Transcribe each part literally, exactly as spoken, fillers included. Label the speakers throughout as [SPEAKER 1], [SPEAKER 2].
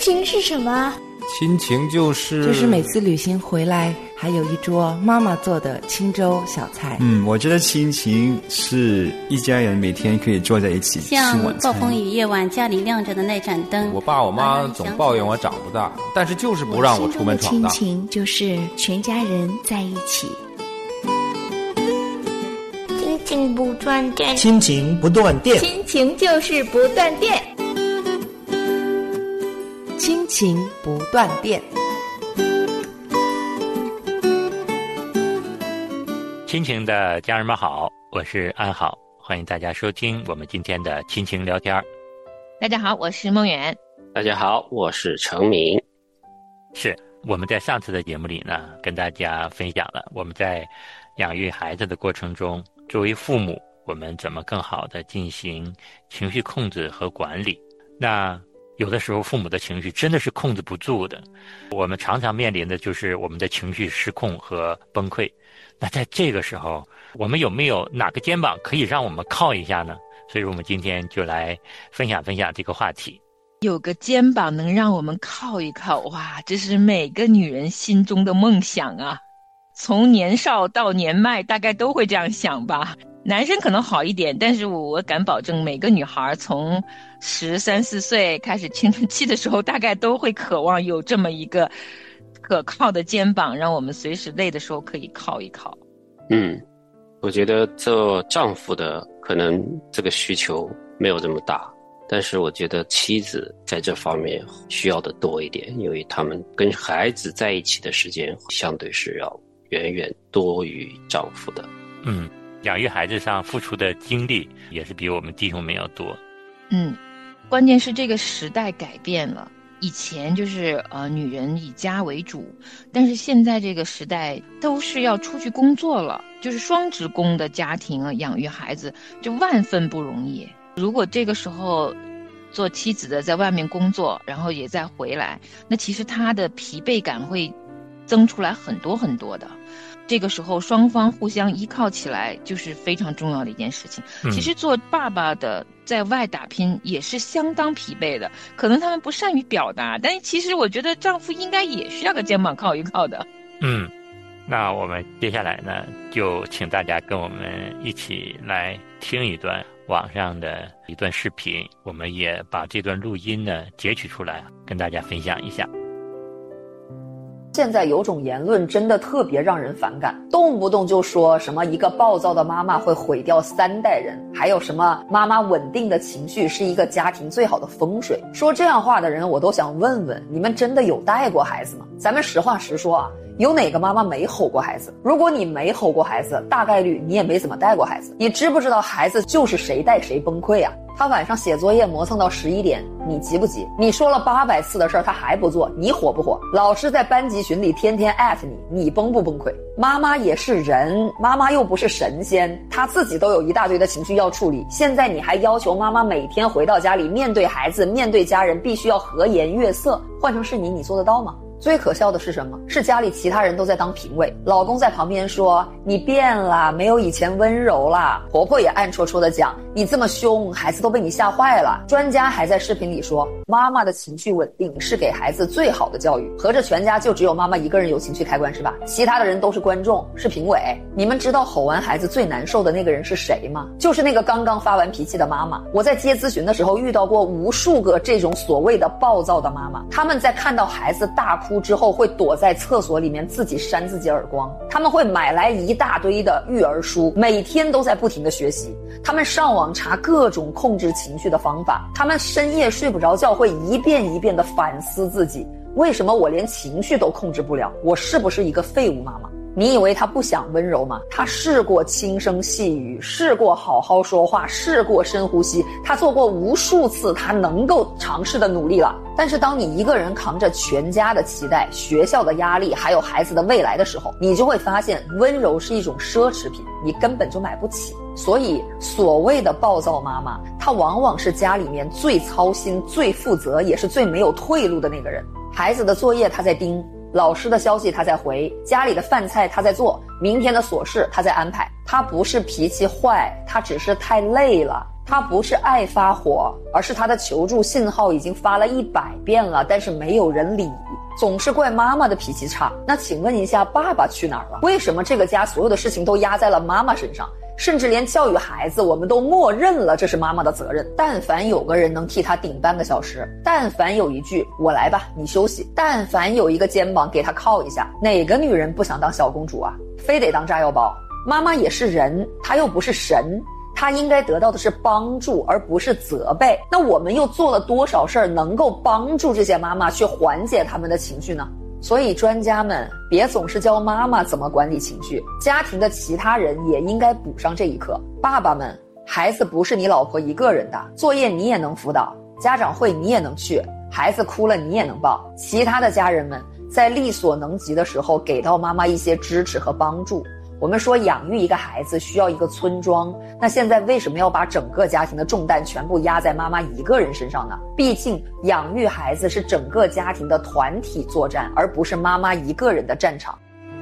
[SPEAKER 1] 情是什么？
[SPEAKER 2] 亲情就是
[SPEAKER 3] 就是每次旅行回来还有一桌妈妈做的清粥小菜。
[SPEAKER 4] 嗯，我觉得亲情是一家人每天可以坐在一起吃晚餐。
[SPEAKER 5] 像暴风雨夜晚家里亮着的那盏灯，
[SPEAKER 2] 我爸我妈总抱怨我长不大，但是就是不让我出门闯荡。
[SPEAKER 1] 亲情就是全家人在一起，亲情不断电，
[SPEAKER 6] 亲情不断电，
[SPEAKER 1] 亲情就是不断电，
[SPEAKER 3] 亲情不断电。
[SPEAKER 7] 亲情的家人们好，我是安好，欢迎大家收听我们今天的亲情聊天。
[SPEAKER 8] 大家好，我是孟远。
[SPEAKER 9] 大家好，我是程明。
[SPEAKER 7] 是我们在上次的节目里呢，跟大家分享了我们在养育孩子的过程中，作为父母，我们怎么更好的进行情绪控制和管理。那有的时候父母的情绪真的是控制不住的，我们常常面临的就是我们的情绪失控和崩溃。那在这个时候，我们有没有哪个肩膀可以让我们靠一下呢？所以我们今天就来分享分享这个话题。
[SPEAKER 8] 有个肩膀能让我们靠一靠，哇，这是每个女人心中的梦想啊！从年少到年迈，大概都会这样想吧。男生可能好一点，但是我敢保证，每个女孩从十三四岁开始青春期的时候，大概都会渴望有这么一个可靠的肩膀，让我们随时累的时候可以靠一靠。
[SPEAKER 9] 嗯，我觉得做丈夫的可能这个需求没有这么大，但是我觉得妻子在这方面需要的多一点，因为他们跟孩子在一起的时间相对是要远远多于丈夫的。
[SPEAKER 7] 嗯，养育孩子上付出的精力也是比我们弟兄们要多。
[SPEAKER 8] 嗯，关键是这个时代改变了，以前就是呃女人以家为主，但是现在这个时代都是要出去工作了，就是双职工的家庭啊，养育孩子就万分不容易。如果这个时候做妻子的在外面工作，然后也再回来，那其实他的疲惫感会增出来很多很多的。这个时候双方互相依靠起来就是非常重要的一件事情。
[SPEAKER 7] 嗯、
[SPEAKER 8] 其实做爸爸的在外打拼也是相当疲惫的，可能他们不善于表达，但其实我觉得丈夫应该也需要个肩膀靠一靠的。
[SPEAKER 7] 嗯，那我们接下来呢，就请大家跟我们一起来听一段网上的一段视频，我们也把这段录音呢截取出来跟大家分享一下。
[SPEAKER 10] 现在有种言论真的特别让人反感，动不动就说什么一个暴躁的妈妈会毁掉三代人，还有什么妈妈稳定的情绪是一个家庭最好的风水。说这样话的人，我都想问问，你们真的有带过孩子吗？咱们实话实说啊，有哪个妈妈没吼过孩子？如果你没吼过孩子，大概率你也没怎么带过孩子。你知不知道孩子就是谁带谁崩溃啊？他晚上写作业磨蹭到十一点，你急不急？你说了八百次的事儿，他还不做，你火不火？老师在班级群里天天艾特你，你崩不崩溃？妈妈也是人，妈妈又不是神仙，她自己都有一大堆的情绪要处理。现在你还要求妈妈每天回到家里，面对孩子，面对家人，必须要和颜悦色。换成是你，你做得到吗？最可笑的是什么？是家里其他人都在当评委，老公在旁边说你变了，没有以前温柔了，婆婆也暗戳戳的讲你这么凶，孩子都被你吓坏了。专家还在视频里说妈妈的情绪稳定是给孩子最好的教育，合着全家就只有妈妈一个人有情绪开关是吧？其他的人都是观众，是评委。你们知道吼完孩子最难受的那个人是谁吗？就是那个刚刚发完脾气的妈妈。我在接咨询的时候遇到过无数个这种所谓的暴躁的妈妈，他们在看到孩子大哭之后会躲在厕所里面自己扇自己耳光，他们会买来一大堆的育儿书，每天都在不停的学习，他们上网查各种控制情绪的方法，他们深夜睡不着觉会一遍一遍的反思自己，为什么我连情绪都控制不了？我是不是一个废物妈妈？你以为他不想温柔吗？他试过轻声细语，试过好好说话，试过深呼吸，他做过无数次他能够尝试的努力了。但是当你一个人扛着全家的期待、学校的压力，还有孩子的未来的时候，你就会发现温柔是一种奢侈品，你根本就买不起。所以所谓的暴躁妈妈，她往往是家里面最操心、最负责，也是最没有退路的那个人。孩子的作业她在盯，老师的消息他在回，家里的饭菜他在做，明天的琐事他在安排。他不是脾气坏，他只是太累了。 他不是爱发火，而是他的求助信号已经发了一百遍了，但是没有人理，总是怪妈妈的脾气差。那请问一下，爸爸去哪儿了？为什么这个家所有的事情都压在了妈妈身上？甚至连教育孩子，我们都默认了这是妈妈的责任。但凡有个人能替他顶半个小时，但凡有一句我来吧，你休息，但凡有一个肩膀给他靠一下，哪个女人不想当小公主啊？非得当炸药包？妈妈也是人，她又不是神，她应该得到的是帮助，而不是责备。那我们又做了多少事儿能够帮助这些妈妈去缓解她们的情绪呢？所以专家们别总是教妈妈怎么管理情绪，家庭的其他人也应该补上这一课。爸爸们，孩子不是你老婆一个人的，作业你也能辅导，家长会你也能去，孩子哭了你也能抱。其他的家人们在力所能及的时候给到妈妈一些支持和帮助。我们说养育一个孩子需要一个村庄，那现在为什么要把整个家庭的重担全部压在妈妈一个人身上呢？毕竟养育孩子是整个家庭的团体作战，而不是妈妈一个人的战场。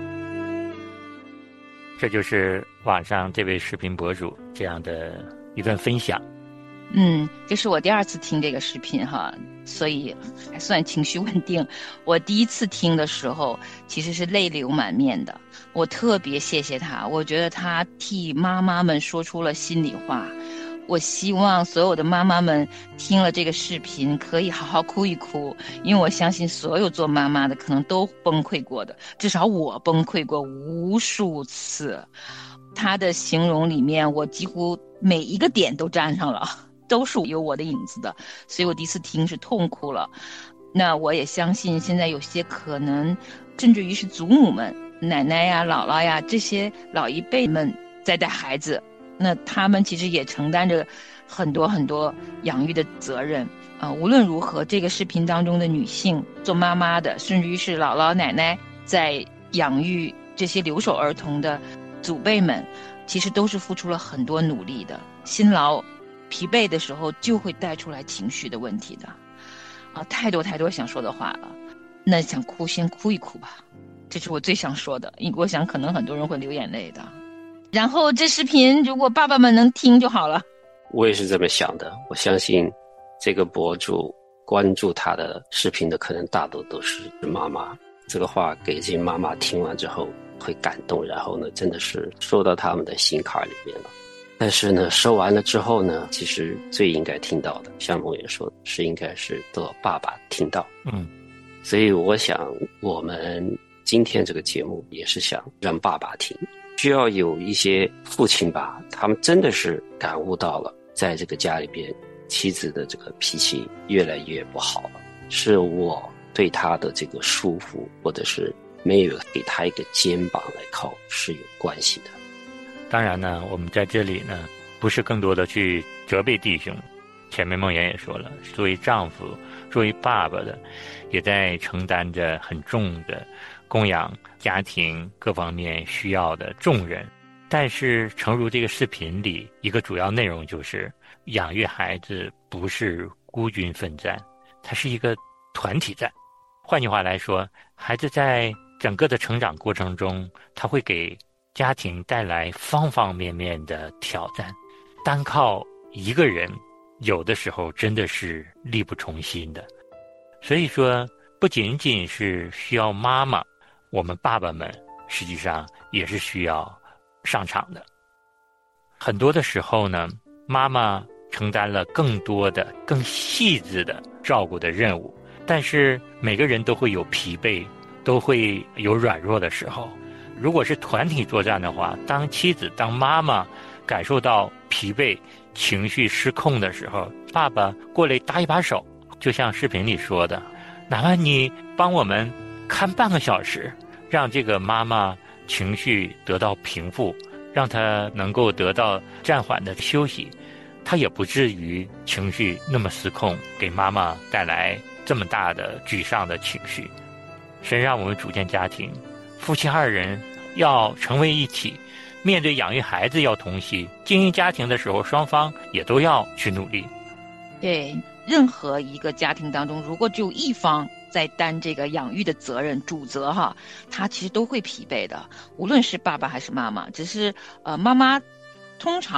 [SPEAKER 7] 这就是网上这位视频博主这样的一段分享。
[SPEAKER 8] 嗯，这是我第二次听这个视频哈，所以还算情绪稳定。我第一次听的时候其实是泪流满面的，我特别谢谢他，我觉得他替妈妈们说出了心里话。我希望所有的妈妈们听了这个视频可以好好哭一哭，因为我相信所有做妈妈的可能都崩溃过的，至少我崩溃过无数次。他的形容里面我几乎每一个点都沾上了，都是有我的影子的，所以我第一次听是痛哭了。那我也相信现在有些可能甚至于是祖母们，奶奶呀、姥姥呀，这些老一辈们在带孩子，那他们其实也承担着很多很多养育的责任啊、呃。无论如何，这个视频当中的女性做妈妈的，甚至于是姥姥奶奶在养育这些留守儿童的祖辈们，其实都是付出了很多努力的，辛劳疲惫的时候就会带出来情绪的问题的啊，太多太多想说的话了。那想哭先哭一哭吧，这是我最想说的，因为我想可能很多人会流眼泪的。然后这视频如果爸爸们能听就好了。
[SPEAKER 9] 我也是这么想的，我相信这个博主关注他的视频的可能大多都是妈妈，这个话给这些妈妈听完之后会感动，然后呢真的是说到他们的心坎里面了。但是呢说完了之后呢，其实最应该听到的，像梦也说的是应该是做爸爸听到。
[SPEAKER 7] 嗯，
[SPEAKER 9] 所以我想我们今天这个节目也是想让爸爸听，需要有一些父亲吧，他们真的是感悟到了在这个家里边妻子的这个脾气越来越不好了，是我对他的这个束缚或者是没有给他一个肩膀来靠是有关系的。
[SPEAKER 7] 当然呢，我们在这里呢不是更多的去责备弟兄，前面梦妍也说了，作为丈夫作为爸爸的也在承担着很重的供养家庭各方面需要的重任。但是诚如这个视频里一个主要内容，就是养育孩子不是孤军奋战，它是一个团体战。换句话来说，孩子在整个的成长过程中，他会给家庭带来方方面面的挑战，单靠一个人有的时候真的是力不从心的。所以说不仅仅是需要妈妈，我们爸爸们实际上也是需要上场的。很多的时候呢，妈妈承担了更多的更细致的照顾的任务，但是每个人都会有疲惫，都会有软弱的时候。如果是团体作战的话，当妻子当妈妈感受到疲惫情绪失控的时候，爸爸过来搭一把手，就像视频里说的，哪怕你帮我们看半个小时，让这个妈妈情绪得到平复，让她能够得到暂缓的休息，她也不至于情绪那么失控，给妈妈带来这么大的沮丧的情绪。实际上我们组建家庭，夫妻二人要成为一体，面对养育孩子要同心，经营家庭的时候双方也都要去努力。
[SPEAKER 8] 对，任何一个家庭当中，如果只有一方在担这个养育的责任主责哈，他其实都会疲惫的，无论是爸爸还是妈妈。只是呃，妈妈通常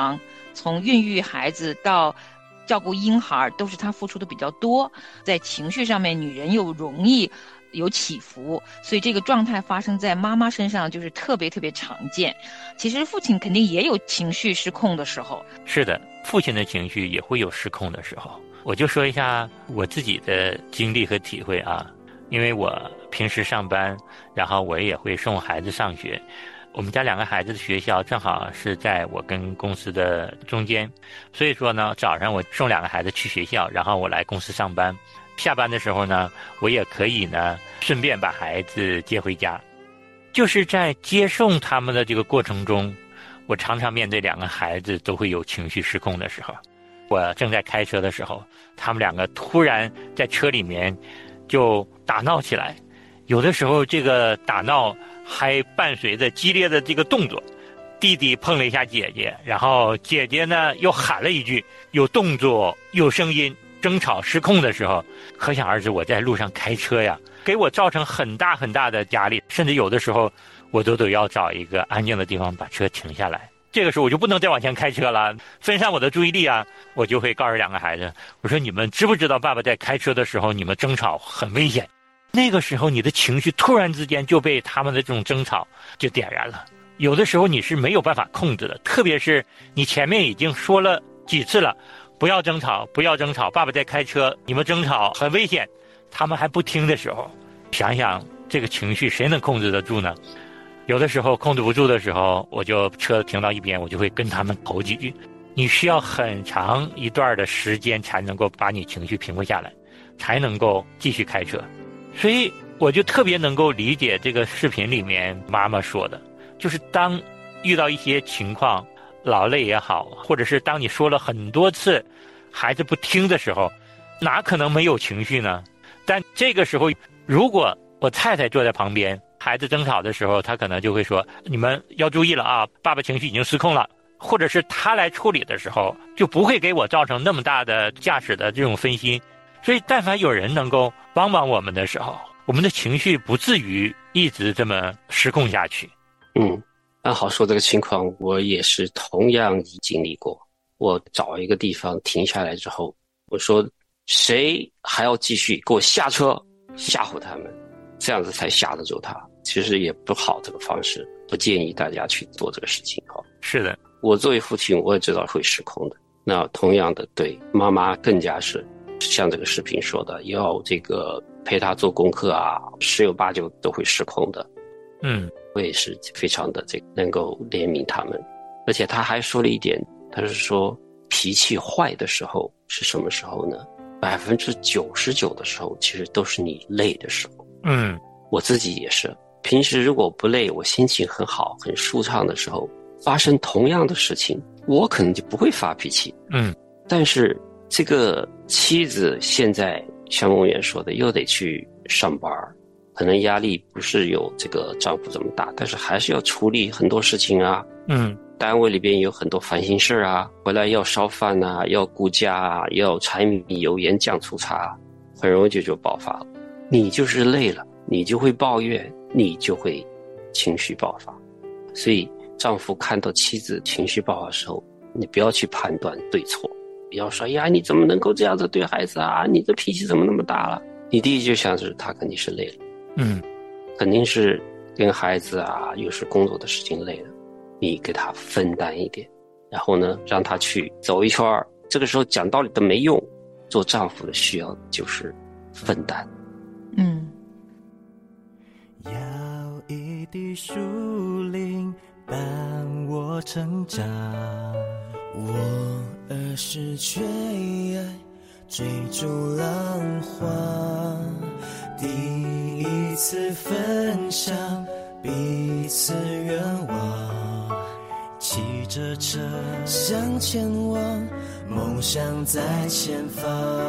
[SPEAKER 8] 从孕育孩子到照顾婴孩都是她付出的比较多，在情绪上面女人又容易有起伏，所以这个状态发生在妈妈身上就是特别特别常见。其实父亲肯定也有情绪失控的时候。
[SPEAKER 7] 是的，父亲的情绪也会有失控的时候。我就说一下我自己的经历和体会啊，因为我平时上班，然后我也会送孩子上学。我们家两个孩子的学校正好是在我跟公司的中间，所以说呢，早上我送两个孩子去学校，然后我来公司上班。下班的时候呢，我也可以呢顺便把孩子接回家。就是在接送他们的这个过程中，我常常面对两个孩子都会有情绪失控的时候。我正在开车的时候，他们两个突然在车里面就打闹起来，有的时候这个打闹还伴随着激烈的这个动作，弟弟碰了一下姐姐，然后姐姐呢又喊了一句，有动作有声音，争吵失控的时候，可想而知我在路上开车呀，给我造成很大很大的压力，甚至有的时候我都得要找一个安静的地方把车停下来。这个时候我就不能再往前开车了，分散我的注意力啊，我就会告诉两个孩子，我说你们知不知道爸爸在开车的时候你们争吵很危险。那个时候你的情绪突然之间就被他们的这种争吵就点燃了，有的时候你是没有办法控制的，特别是你前面已经说了几次了，不要争吵不要争吵，爸爸在开车，你们争吵很危险，他们还不听的时候，想想这个情绪谁能控制得住呢？有的时候控制不住的时候，我就车停到一边，我就会跟他们吼几句。你需要很长一段的时间才能够把你情绪平复下来，才能够继续开车。所以我就特别能够理解这个视频里面妈妈说的，就是当遇到一些情况，劳累也好，或者是当你说了很多次孩子不听的时候，哪可能没有情绪呢？但这个时候如果我太太坐在旁边，孩子争吵的时候，他可能就会说，你们要注意了啊，爸爸情绪已经失控了。或者是他来处理的时候，就不会给我造成那么大的驾驶的这种分心。所以但凡有人能够帮帮我们的时候，我们的情绪不至于一直这么失控下去。
[SPEAKER 9] 嗯，安好说这个情况我也是同样经历过。我找一个地方停下来之后，我说谁还要继续给我下车，吓唬他们，这样子才吓得住他。其实也不好，这个方式不建议大家去做这个事情。
[SPEAKER 7] 是的，
[SPEAKER 9] 我作为父亲我也知道会失控的。那同样的，对妈妈更加是像这个视频说的，要这个陪他做功课啊，十有八九都会失控的。
[SPEAKER 7] 嗯，
[SPEAKER 9] 我也是非常的这个能够怜悯他们。而且他还说了一点，他是说脾气坏的时候是什么时候呢？百分之九十九的时候其实都是你累的时候。
[SPEAKER 7] 嗯，
[SPEAKER 9] 我自己也是，平时如果不累，我心情很好很舒畅的时候，发生同样的事情我可能就不会发脾气。
[SPEAKER 7] 嗯，
[SPEAKER 9] 但是这个妻子现在像梦圆说的又得去上班，可能压力不是有这个丈夫这么大，但是还是要处理很多事情啊。
[SPEAKER 7] 嗯，
[SPEAKER 9] 单位里边有很多烦心事啊，回来要烧饭啊，要顾家啊，要柴米油盐酱醋茶，很容易就就爆发了。你就是累了，你就会抱怨，你就会情绪爆发。所以丈夫看到妻子情绪爆发的时候，你不要去判断对错，不要说呀你怎么能够这样子对孩子啊，你的脾气怎么那么大了。你第一就想是他肯定是累了，
[SPEAKER 7] 嗯，
[SPEAKER 9] 肯定是跟孩子啊又是工作的事情累了，你给他分担一点，然后呢让他去走一圈。这个时候讲道理都没用，做丈夫的需要就是分担。
[SPEAKER 8] 嗯，
[SPEAKER 6] 要一滴树林伴我成长，我儿时却爱追逐浪花，第一次分享彼此愿望，骑着车向前往，梦想在前方。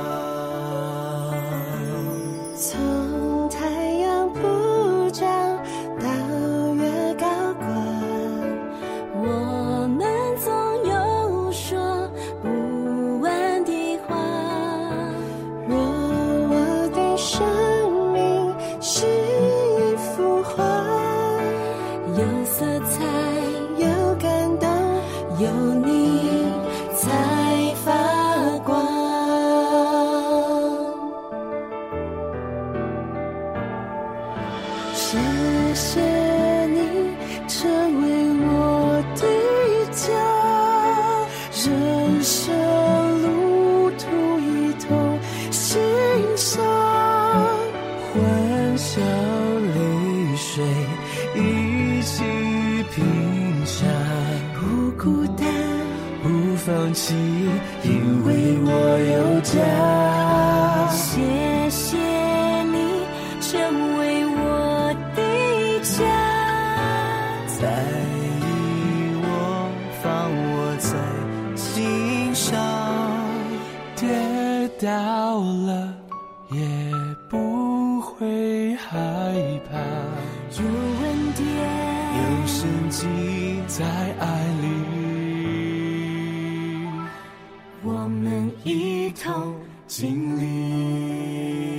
[SPEAKER 11] 从太阳普照到月高挂，我们总有说不完的话。若我的生命是一幅画，有色彩，有感动，有你家。谢谢你成为我的家，
[SPEAKER 6] 在意我，放我在心上，跌倒了也不会害怕，
[SPEAKER 11] 有恩典，
[SPEAKER 6] 有神迹在爱里，
[SPEAKER 11] 我们一同经历。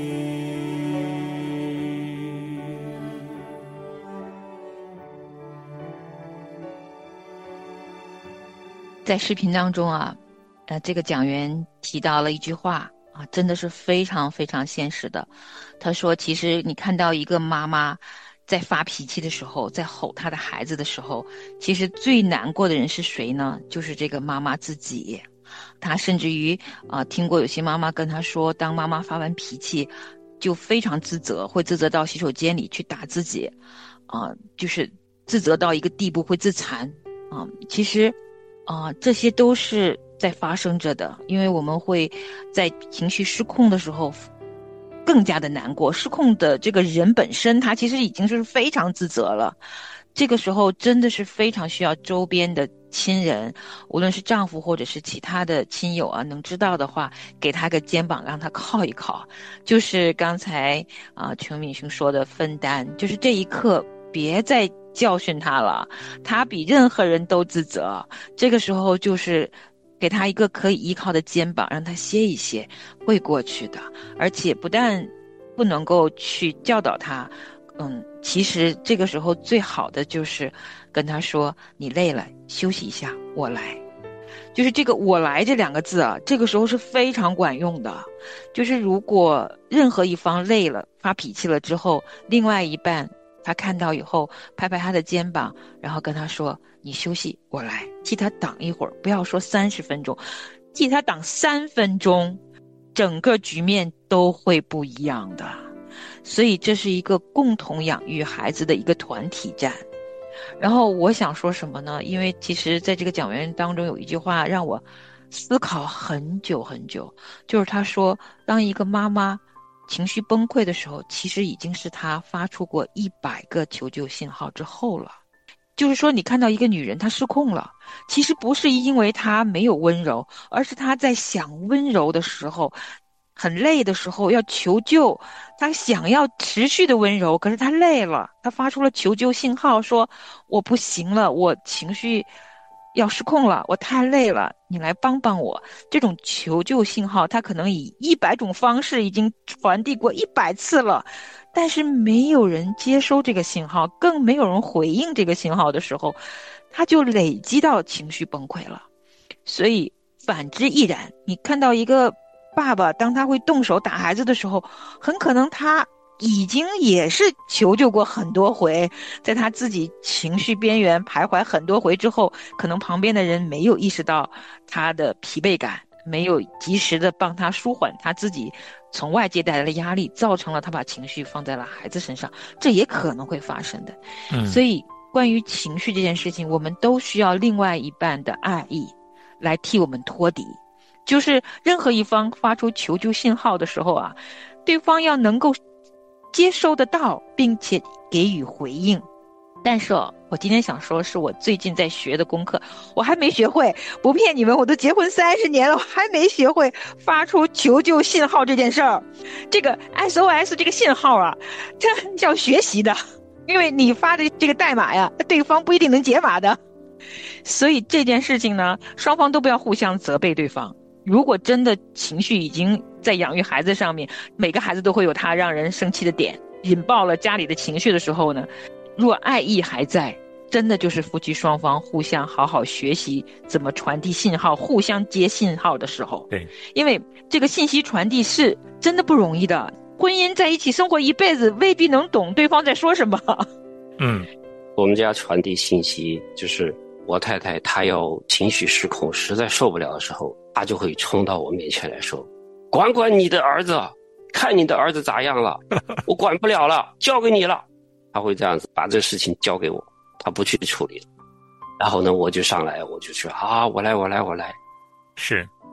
[SPEAKER 8] 在视频当中啊，呃，这个讲员提到了一句话啊，真的是非常非常现实的。他说，其实你看到一个妈妈在发脾气的时候，在吼她的孩子的时候，其实最难过的人是谁呢？就是这个妈妈自己。她甚至于啊、呃，听过有些妈妈跟她说，当妈妈发完脾气，就非常自责，会自责到洗手间里去打自己，啊、呃，就是自责到一个地步会自残啊、呃。其实啊、呃，这些都是在发生着的，因为我们会在情绪失控的时候更加的难过。失控的这个人本身，他其实已经是非常自责了。这个时候真的是非常需要周边的亲人，无论是丈夫或者是其他的亲友啊，能知道的话，给他个肩膀，让他靠一靠。就是刚才啊，全敏兄说的分担，就是这一刻别再教训他了，他比任何人都自责。这个时候就是给他一个可以依靠的肩膀，让他歇一歇，会过去的。而且不但不能够去教导他，嗯，其实这个时候最好的就是跟他说，你累了休息一下，我来。就是这个我来这两个字啊，这个时候是非常管用的。就是如果任何一方累了发脾气了之后，另外一半他看到以后拍拍他的肩膀，然后跟他说，你休息我来，替他挡一会儿，不要说三十分钟，替他挡三分钟，整个局面都会不一样的。所以这是一个共同养育孩子的一个团体战。然后我想说什么呢？因为其实在这个讲员当中有一句话让我思考很久很久，就是他说，当一个妈妈情绪崩溃的时候，其实已经是她发出过一百个求救信号之后了。就是说你看到一个女人她失控了，其实不是因为她没有温柔，而是她在想温柔的时候，很累的时候要求救，她想要持续的温柔，可是她累了，她发出了求救信号，说我不行了，我情绪要失控了，我太累了，你来帮帮我。这种求救信号，它可能以一百种方式已经传递过一百次了，但是没有人接收这个信号，更没有人回应这个信号的时候，它就累积到情绪崩溃了。所以反之亦然，你看到一个爸爸当他会动手打孩子的时候，很可能他已经也是求救过很多回，在他自己情绪边缘徘徊很多回之后，可能旁边的人没有意识到他的疲惫感，没有及时的帮他舒缓他自己从外界带来的压力，造成了他把情绪放在了孩子身上，这也可能会发生的。嗯，所以关于情绪这件事情，我们都需要另外一半的爱意来替我们托底。就是任何一方发出求救信号的时候啊，对方要能够接收得到，并且给予回应。但是哦，我今天想说是我最近在学的功课，我还没学会，不骗你们，我都结婚三十年了，我还没学会发出求救信号这件事儿。这个 S O S 这个信号啊，这要学习的，因为你发的这个代码呀，对方不一定能解码的。所以这件事情呢，双方都不要互相责备对方。如果真的情绪已经在养育孩子上面，每个孩子都会有他让人生气的点，引爆了家里的情绪的时候呢，若爱意还在，真的就是夫妻双方互相好好学习怎么传递信号，互相接信号的时候。
[SPEAKER 7] 对，
[SPEAKER 8] 因为这个信息传递是真的不容易的，婚姻在一起生活一辈子，未必能懂对方在说什么。
[SPEAKER 9] 嗯，我们家传递信息就是我太太她要情绪失控，实在受不了的时候，她就会冲到我面前来说，管管你的儿子，看你的儿子咋样了，我管不了了，交给你了。她会这样子把这事情交给我，她不去处理。然后呢，我就上来，我就说啊，我来我来我来。
[SPEAKER 7] 是，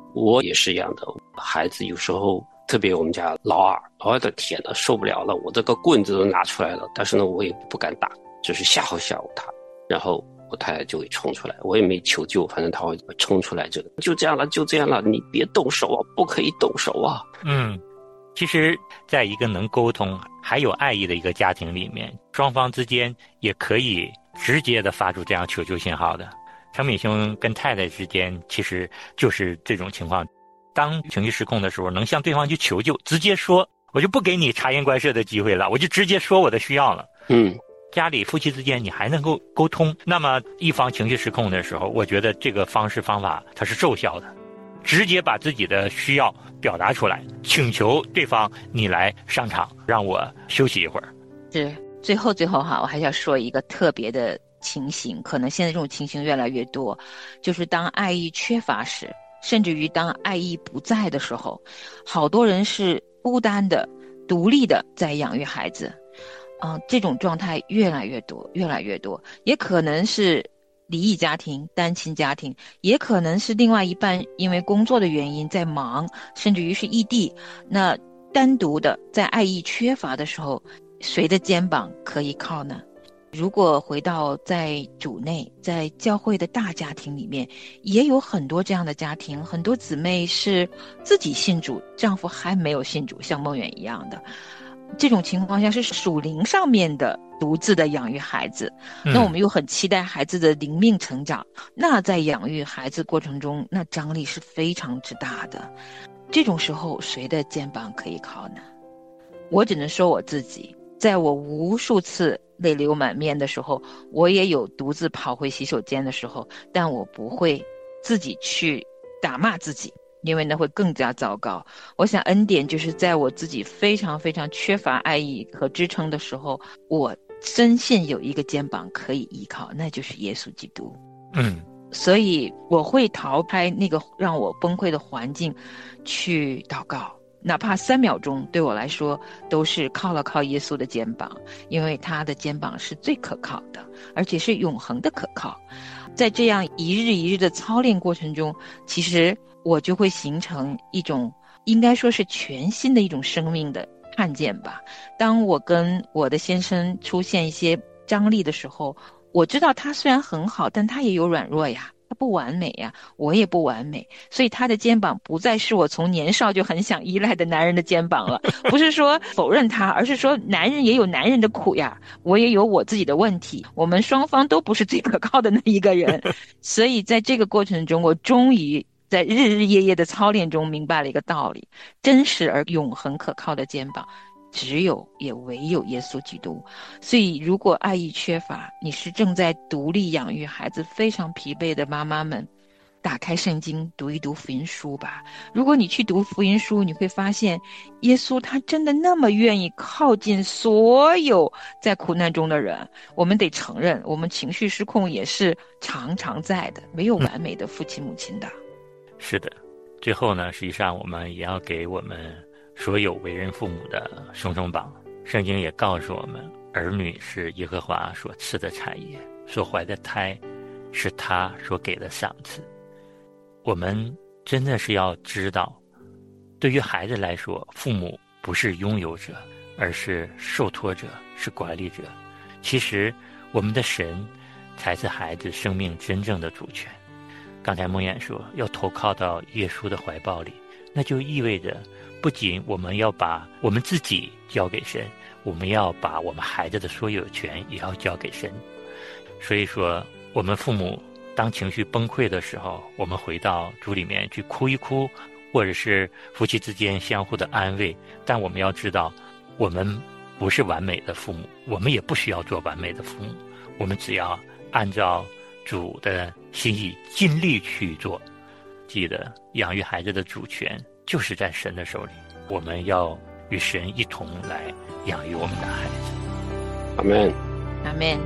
[SPEAKER 9] 我也是一样的，孩子有时候特别我们家老二，老二的天呐，受不了了，我这个棍子都拿出来了，但是呢我也不敢打，就是吓唬吓唬他，然后我太太就会冲出来，我也没求救，反正他会冲出来，这个就这样了就这样了，你别动手啊，不可以动手啊。
[SPEAKER 7] 嗯，其实在一个能沟通还有爱意的一个家庭里面，双方之间也可以直接的发出这样求救信号的。程敏兄跟太太之间其实就是这种情况，当情绪失控的时候能向对方去求救，直接说，我就不给你察言观色的机会了，我就直接说我的需要了。
[SPEAKER 9] 嗯，
[SPEAKER 7] 家里夫妻之间你还能够沟通，那么一方情绪失控的时候，我觉得这个方式方法它是奏效的，直接把自己的需要表达出来，请求对方你来上场让我休息一会儿。
[SPEAKER 8] 是，最后最后哈，我还是要说一个特别的情形，可能现在这种情形越来越多，就是当爱意缺乏时，甚至于当爱意不在的时候，好多人是孤单的独立的在养育孩子，嗯、呃，这种状态越来越多越来越多，也可能是离异家庭单亲家庭，也可能是另外一半因为工作的原因在忙，甚至于是异地，那单独的在爱意缺乏的时候，谁的肩膀可以靠呢？如果回到在主内，在教会的大家庭里面，也有很多这样的家庭，很多姊妹是自己信主，丈夫还没有信主，像梦远一样的。这种情况下是属灵上面的独自的养育孩子，那我们又很期待孩子的灵命成长，那在养育孩子过程中，那张力是非常之大的。这种时候谁的肩膀可以靠呢？我只能说我自己，在我无数次泪流满面的时候，我也有独自跑回洗手间的时候，但我不会自己去打骂自己，因为那会更加糟糕。我想恩典就是在我自己非常非常缺乏爱意和支撑的时候，我深信有一个肩膀可以依靠，那就是耶稣基督。
[SPEAKER 7] 嗯，
[SPEAKER 8] 所以我会逃开那个让我崩溃的环境去祷告，哪怕三秒钟对我来说都是靠了靠耶稣的肩膀，因为他的肩膀是最可靠的，而且是永恒的可靠。在这样一日一日的操练过程中，其实我就会形成一种应该说是全新的一种生命的看见吧。当我跟我的先生出现一些张力的时候，我知道他虽然很好，但他也有软弱呀，他不完美呀，我也不完美，所以他的肩膀不再是我从年少就很想依赖的男人的肩膀了。不是说否认他，而是说男人也有男人的苦呀，我也有我自己的问题，我们双方都不是最可靠的那一个人。所以在这个过程中，我终于在日日夜夜的操练中明白了一个道理，真实而永恒可靠的肩膀只有也唯有耶稣基督。所以如果爱意缺乏，你是正在独立养育孩子非常疲惫的妈妈们，打开圣经读一读福音书吧。如果你去读福音书，你会发现耶稣他真的那么愿意靠近所有在苦难中的人。我们得承认，我们情绪失控也是常常在的，没有完美的父亲母亲的。
[SPEAKER 7] 是的，最后呢，实际上我们也要给我们所有为人父母的松松绑。圣经也告诉我们，儿女是耶和华所赐的产业，所怀的胎是他所给的赏赐。我们真的是要知道，对于孩子来说，父母不是拥有者，而是受托者，是管理者。其实我们的神才是孩子生命真正的主权。刚才梦魇说要投靠到耶稣的怀抱里，那就意味着不仅我们要把我们自己交给神，我们要把我们孩子的所有权也要交给神。所以说我们父母当情绪崩溃的时候，我们回到主里面去哭一哭，或者是夫妻之间相互的安慰，但我们要知道，我们不是完美的父母，我们也不需要做完美的父母，我们只要按照主的心意尽力去做。记得养育孩子的主权就是在神的手里，我们要与神一同来养育我们的孩子。
[SPEAKER 9] 阿们，
[SPEAKER 8] 阿们。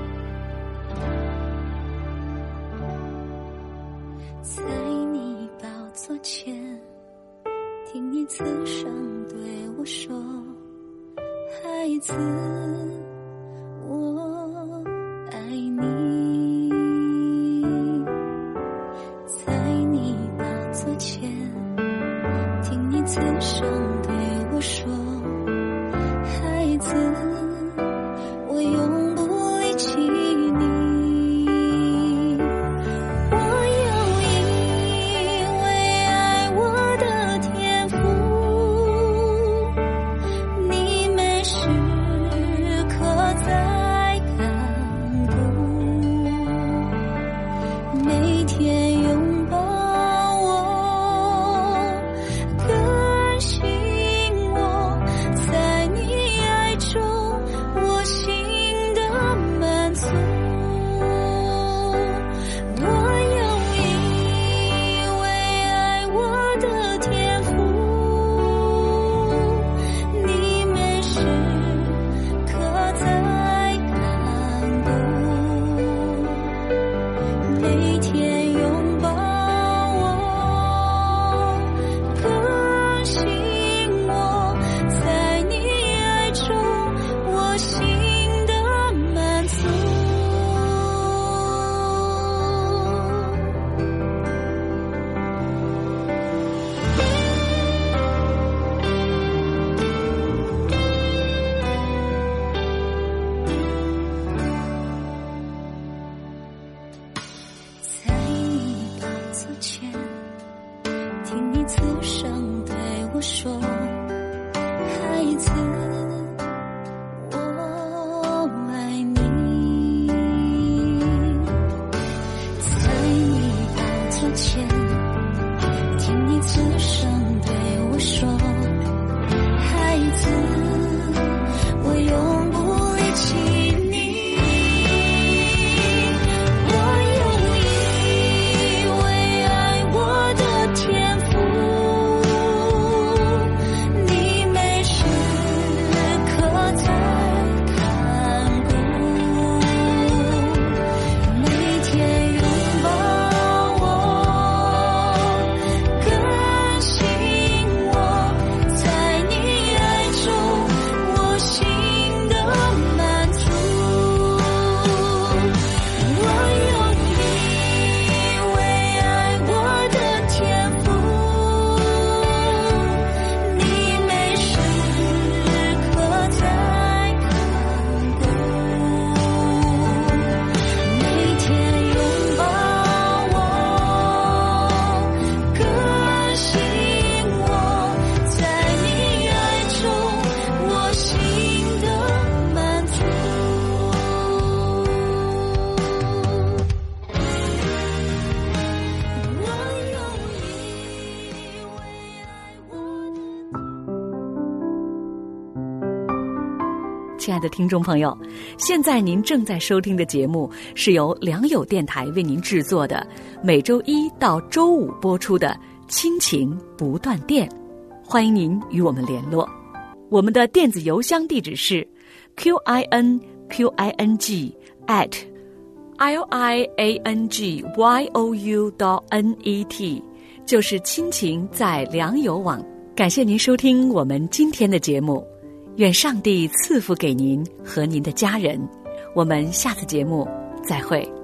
[SPEAKER 11] 在你宝座前，听你慈声对我说，孩子，我爱你。在你宝座前， 上对我说，孩子，我永不离弃你。我有一位爱我的天父，你每时刻在看顾，每天拥抱我，更新我，在你爱中我心的满足。我有一位爱我的天父，你每时刻在看顾，每天拥抱我，更新我，在你爱中我心的满足。在你宝座前，听你侧声对我说，孩子，我爱你。在你宝座前，听你侧声对我说，孩子，我永不离弃你。我有一位爱我的天父，你每时刻在看顾，每天拥抱我，更新我，在你爱中我心的满足。我有一位爱我的天父，你每时刻在看顾，每天拥抱我，更新我，在你爱中我心的满足。我有一位爱我的
[SPEAKER 12] 亲爱的听众朋友，现在您正在收听的节目是由良友电台为您制作的，每周一到周五播出的亲情不断电，欢迎您与我们联络。我们的电子邮箱地址是 q i n q i n g at l i a n g y o u dot n e t， 就是亲情在良友网。感谢您收听我们今天的节目，愿上帝赐福给您和您的家人。我们下次节目再会。